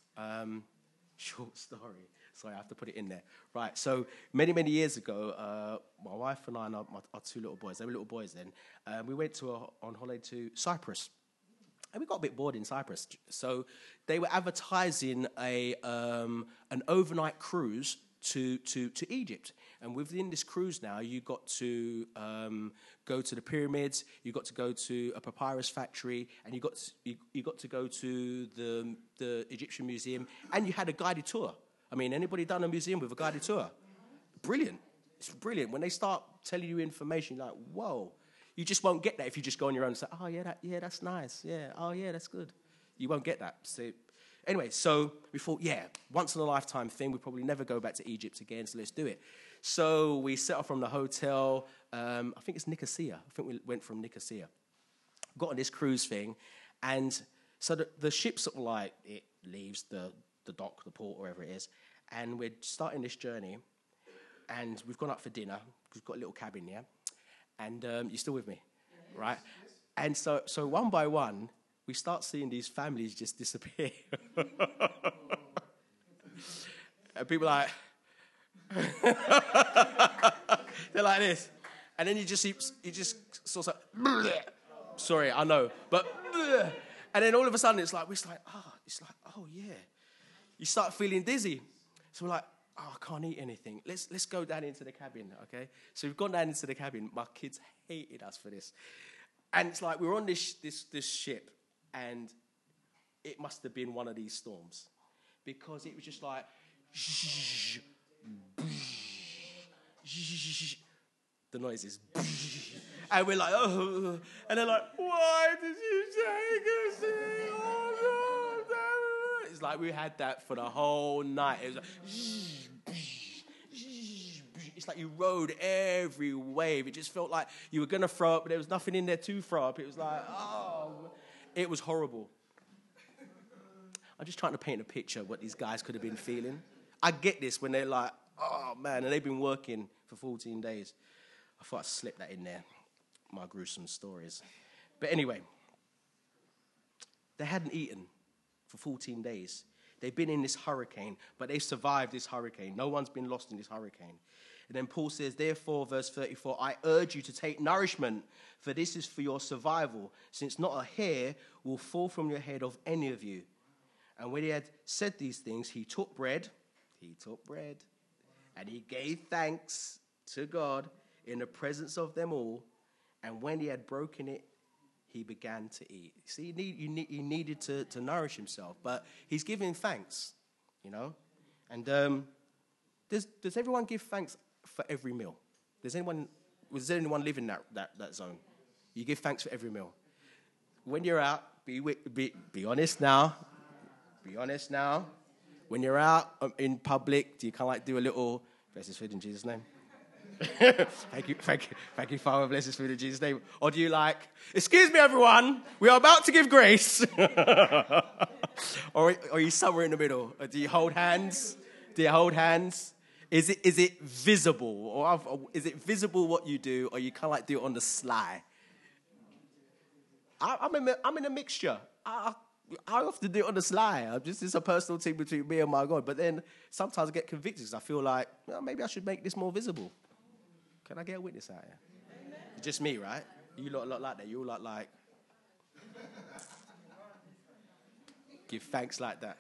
Sorry, I have to put it in there. Right, so many years ago, my wife and I and our two little boys, they were little boys then, we went on holiday to Cyprus. And we got a bit bored in Cyprus. So they were advertising an overnight cruise to Egypt. And within this cruise now, you got to go to the pyramids, you got to go to a papyrus factory, and you got to go to the Egyptian museum, and you had a guided tour. I mean, anybody done a museum with a guided tour? Brilliant. It's brilliant. When they start telling you information, you're like, whoa. You just won't get that if you just go on your own and say, oh, yeah, that's nice. Yeah, oh, yeah, that's good. You won't get that. So, anyway, so we thought, yeah, once-in-a-lifetime thing. We'll probably never go back to Egypt again, so let's do it. So we set off from the hotel. I think it's Nicosia. I think we went from Nicosia. Got on this cruise thing. And so the ship sort of like, it leaves the dock, the port, wherever it is. And we're starting this journey. And we've gone up for dinner. We've got a little cabin, yeah? And you're still with me, right? Yes. And so one by one, we start seeing these families just disappear. And people are like, they're like this. And then you just sort of, bleh. Sorry, I know, but, bleh. And then all of a sudden it's like, oh yeah. You start feeling dizzy. So we're like, oh, I can't eat anything. Let's go down into the cabin, okay? So we've gone down into the cabin. My kids hated us for this. And it's like we're on this ship, and it must have been one of these storms. Because it was just like, the noises. And we're like, oh. And they're like, why did you take us here? Oh, no. It's like we had that for the whole night. It was like, it's like you rode every wave. It just felt like you were going to throw up, but there was nothing in there to throw up. It was like, oh, it was horrible. I'm just trying to paint a picture of what these guys could have been feeling. I get this when they're like, oh, man, and they've been working for 14 days. I thought I'd slip that in there, my gruesome stories. But anyway, they hadn't eaten for 14 days. They've been in this hurricane, but they've survived this hurricane. No one's been lost in this hurricane. And then Paul says, therefore, verse 34, I urge you to take nourishment, for this is for your survival, since not a hair will fall from your head of any of you. And when he had said these things, he took bread, and he gave thanks to God in the presence of them all. And when he had broken it, he began to eat. See, he needed to nourish himself, but he's giving thanks, you know. And does everyone give thanks for every meal? Does anyone live in that zone? You give thanks for every meal. When you're out, be honest now. Be honest now. When you're out in public, do you kind of like do a little, bless his food in Jesus' name? Thank you, Father, bless his food in Jesus' name. Or do you like, excuse me, everyone, we are about to give grace? Or are you somewhere in the middle? Or do you hold hands? Is it visible? Or is it visible what you do, or you kind of like do it on the sly? I'm in a mixture. I often do it on the sly. It's a personal thing between me and my God. But then sometimes I get convicted because I feel like, well, maybe I should make this more visible. Can I get a witness out here? Amen. It's just me, right? You lot like that. You all like give thanks like that.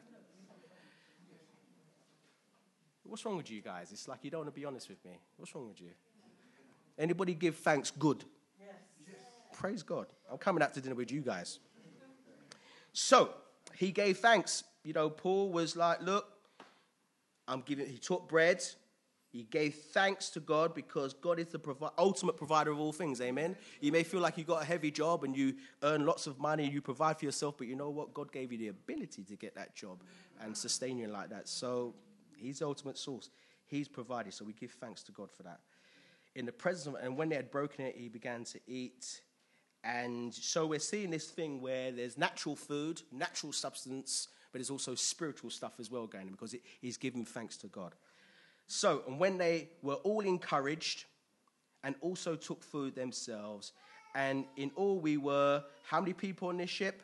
What's wrong with you guys? It's like you don't want to be honest with me. What's wrong with you? Anybody give thanks good? Yes. praise God. I'm coming out to dinner with you guys. So he gave thanks. You know, Paul was like, look, he took bread. He gave thanks to God because God is the ultimate provider of all things, amen? You may feel like you got a heavy job and you earn lots of money and you provide for yourself, but you know what? God gave you the ability to get that job and sustain you like that. So he's the ultimate source. He's provided, so we give thanks to God for that. In the presence of, and when they had broken it, he began to eat. And so we're seeing this thing where there's natural food, natural substance, but there's also spiritual stuff as well going on because he's giving thanks to God. So, and when they were all encouraged and also took food themselves, and in all we were, how many people on this ship?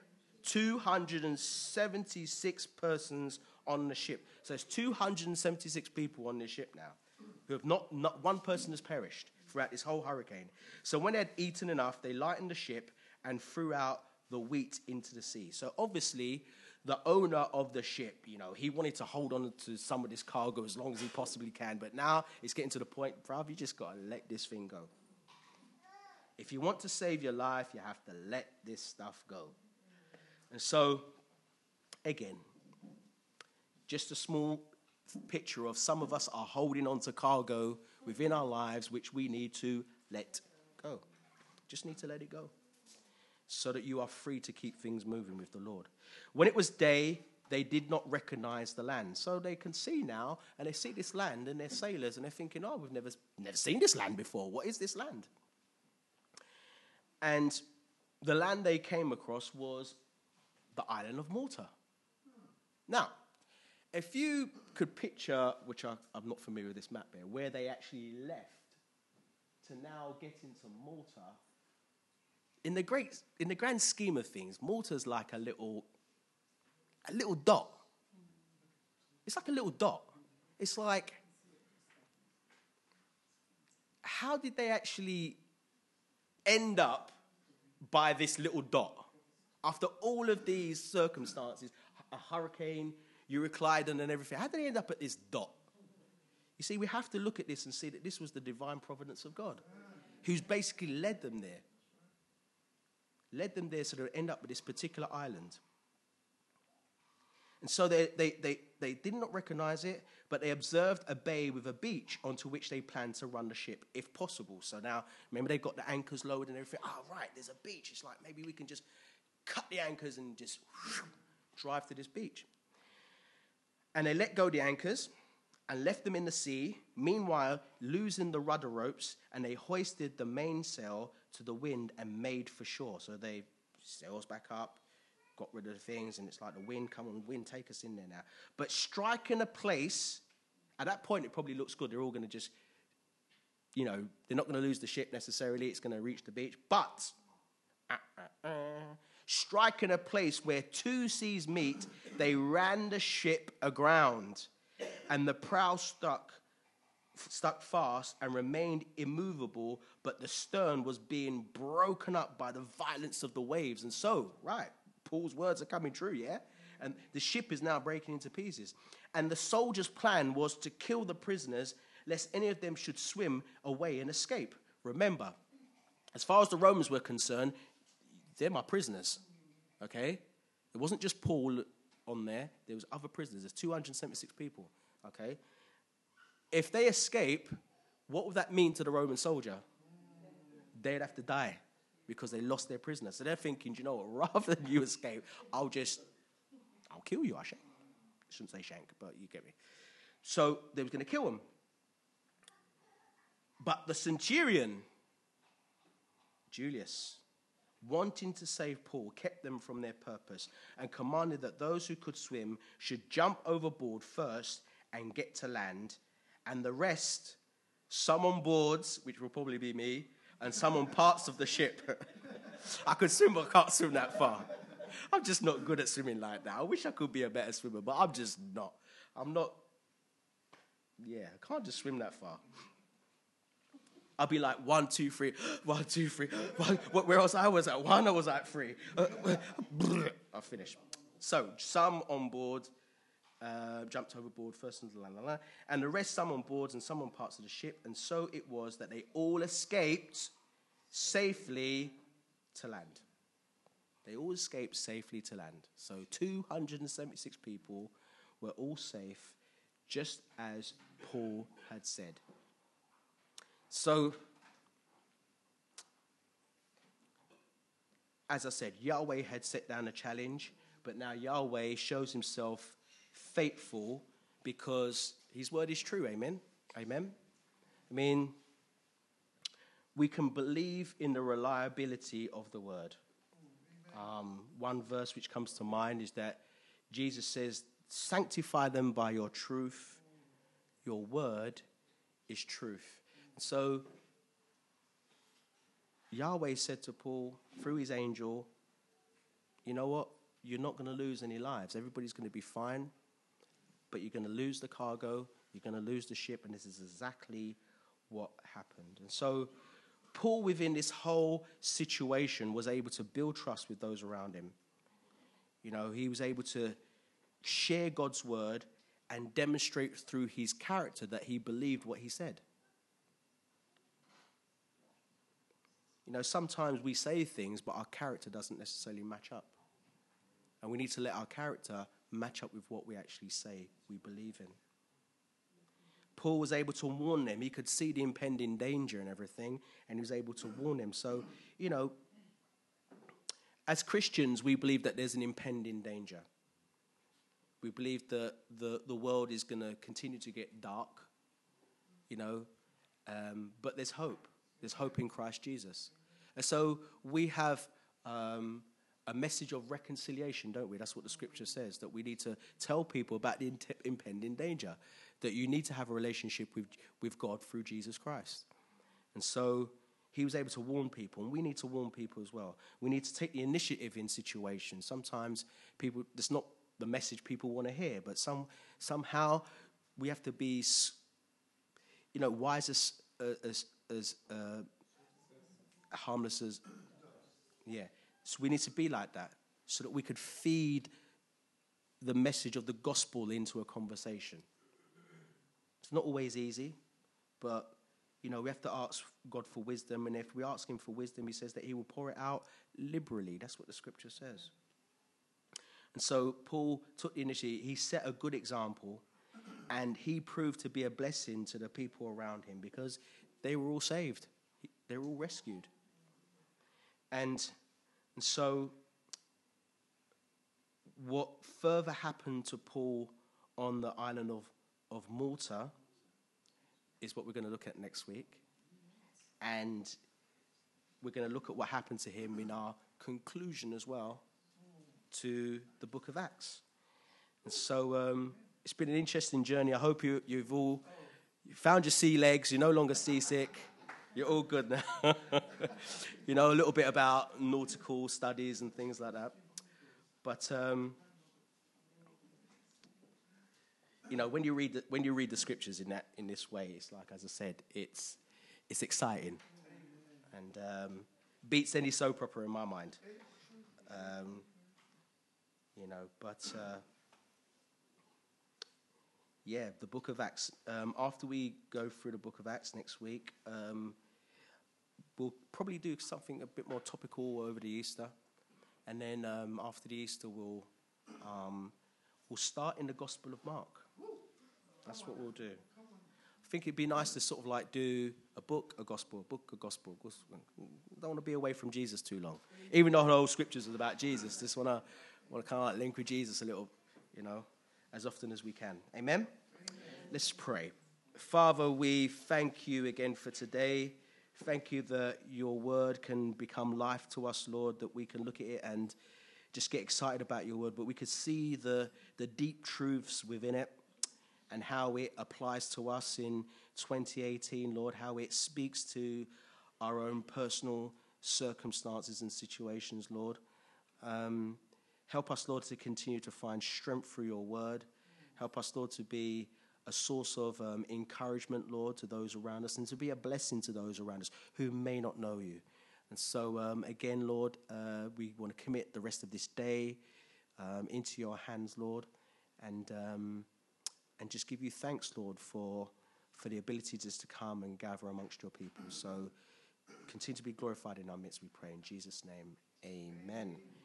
276 persons on the ship. So it's 276 people on this ship now who have not one person has perished throughout this whole hurricane. So when they had eaten enough, they lightened the ship and threw out the wheat into the sea. So obviously, the owner of the ship, you know, he wanted to hold on to some of this cargo as long as he possibly can. But now it's getting to the point, bruv, you just got to let this thing go. If you want to save your life, you have to let this stuff go. And so, again, just a small picture of some of us are holding on to cargo within our lives, which we need to let go. Just need to let it go so that you are free to keep things moving with the Lord. When it was day, they did not recognize the land. So they can see now, and they see this land, and they're sailors, and they're thinking, oh, we've never seen this land before. What is this land? And the land they came across was the island of Malta. Now, if you could picture, which I'm not familiar with this map here, where they actually left to now get into Malta, in the grand scheme of things, Malta's like a little dot. It's like a little dot. It's like, how did they actually end up by this little dot? After all of these circumstances, a hurricane, Euroclydon and everything, how did they end up at this dot? You see, we have to look at this and see that this was the divine providence of God, who's basically led them there. Led them there so they would end up with this particular island. And so they did not recognize it, but they observed a bay with a beach onto which they planned to run the ship, if possible. So now, remember, they've got the anchors lowered and everything. Oh, right, there's a beach. It's like maybe we can just cut the anchors and just drive to this beach. And they let go the anchors and left them in the sea, meanwhile losing the rudder ropes, and they hoisted the mainsail to the wind and made for shore. So they sails back up, got rid of the things, and it's like the wind, come on, wind, take us in there now. But striking a place, at that point it probably looks good. They're all going to just, you know, they're not going to lose the ship necessarily. It's going to reach the beach. But striking a place where two seas meet, they ran the ship aground, and the prow stuck fast and remained immovable, but the stern was being broken up by the violence of the waves. And so, right, Paul's words are coming true, yeah? And the ship is now breaking into pieces. And the soldiers' plan was to kill the prisoners, lest any of them should swim away and escape. Remember, as far as the Romans were concerned, they're my prisoners, okay? It wasn't just Paul on there. There was other prisoners. There's 276 people, okay? If they escape, what would that mean to the Roman soldier? They'd have to die because they lost their prisoner. So they're thinking, you know what, rather than you escape, I'll kill you, I shouldn't say shank, but you get me. So they was going to kill him. But the centurion, Julius, wanting to save Paul, kept them from their purpose and commanded that those who could swim should jump overboard first and get to land, and the rest, some on boards, which will probably be me, and some on parts of the ship. I could swim, but I can't swim that far. I'm just not good at swimming like that. I wish I could be a better swimmer, but I'm just not. I can't just swim that far. I'll be like 1, 2, 3, 1, 2, 3. Where else I was at 1, I was at 3. I'll finish. So some on board jumped overboard first, and the rest some on boards and some on parts of the ship. And so it was that they all escaped safely to land. They all escaped safely to land. So 276 people were all safe, just as Paul had said. So, as I said, Yahweh had set down a challenge, but now Yahweh shows himself faithful because his word is true. Amen? Amen? I mean, we can believe in the reliability of the word. One verse which comes to mind is that Jesus says, sanctify them by your truth. Your word is truth. So Yahweh said to Paul through his angel, you know what? You're not going to lose any lives. Everybody's going to be fine, but you're going to lose the cargo. You're going to lose the ship. And this is exactly what happened. And so Paul, within this whole situation, was able to build trust with those around him. You know, he was able to share God's word and demonstrate through his character that he believed what he said. You know, sometimes we say things, but our character doesn't necessarily match up. And we need to let our character match up with what we actually say we believe in. Paul was able to warn them. He could see the impending danger and everything, and he was able to warn them. So, you know, as Christians, we believe that there's an impending danger. We believe that the world is going to continue to get dark, you know, but there's hope. There's hope in Christ Jesus. And so we have a message of reconciliation, don't we? That's what the scripture says, that we need to tell people about the impending danger, that you need to have a relationship with God through Jesus Christ. And so he was able to warn people, and we need to warn people as well. We need to take the initiative in situations. Sometimes people, that's not the message people want to hear, but somehow we have to be, you know, wise as harmless as, yeah. So we need to be like that so that we could feed the message of the gospel into a conversation. It's not always easy, but, you know, we have to ask God for wisdom. And if we ask him for wisdom, he says that he will pour it out liberally. That's what the scripture says. And so Paul took the initiative. He set a good example, and he proved to be a blessing to the people around him because they were all saved. They were all rescued. And so what further happened to Paul on the island of Malta is what we're going to look at next week. And we're going to look at what happened to him in our conclusion as well to the book of Acts. And so it's been an interesting journey. I hope you've all found your sea legs. You're no longer seasick. You're all good now. You know, a little bit about nautical studies and things like that. But, you know, when you read the scriptures in this way, it's like, as I said, it's exciting. And beats any soap opera in my mind. You know, but... yeah, the book of Acts. After we go through the book of Acts next week, we'll probably do something a bit more topical over the Easter. And then after the Easter, we'll start in the Gospel of Mark. That's what we'll do. I think it'd be nice to sort of like do a book, a gospel, a book, a gospel. Don't want to be away from Jesus too long. Even though the whole scriptures is about Jesus, just want to kind of like link with Jesus a little, you know, as often as we can. Amen? Let's pray. Father, we thank you again for today. Thank you that your word can become life to us, Lord, that we can look at it and just get excited about your word, but we could see the deep truths within it and how it applies to us in 2018, Lord, how it speaks to our own personal circumstances and situations, Lord. Help us, Lord, to continue to find strength through your word. Help us, Lord, to be a source of encouragement, Lord, to those around us and to be a blessing to those around us who may not know you. And so, again, Lord, we want to commit the rest of this day into your hands, Lord, and just give you thanks, Lord, for the ability just to come and gather amongst your people. So Continue to be glorified in our midst, we pray in Jesus' name. Amen.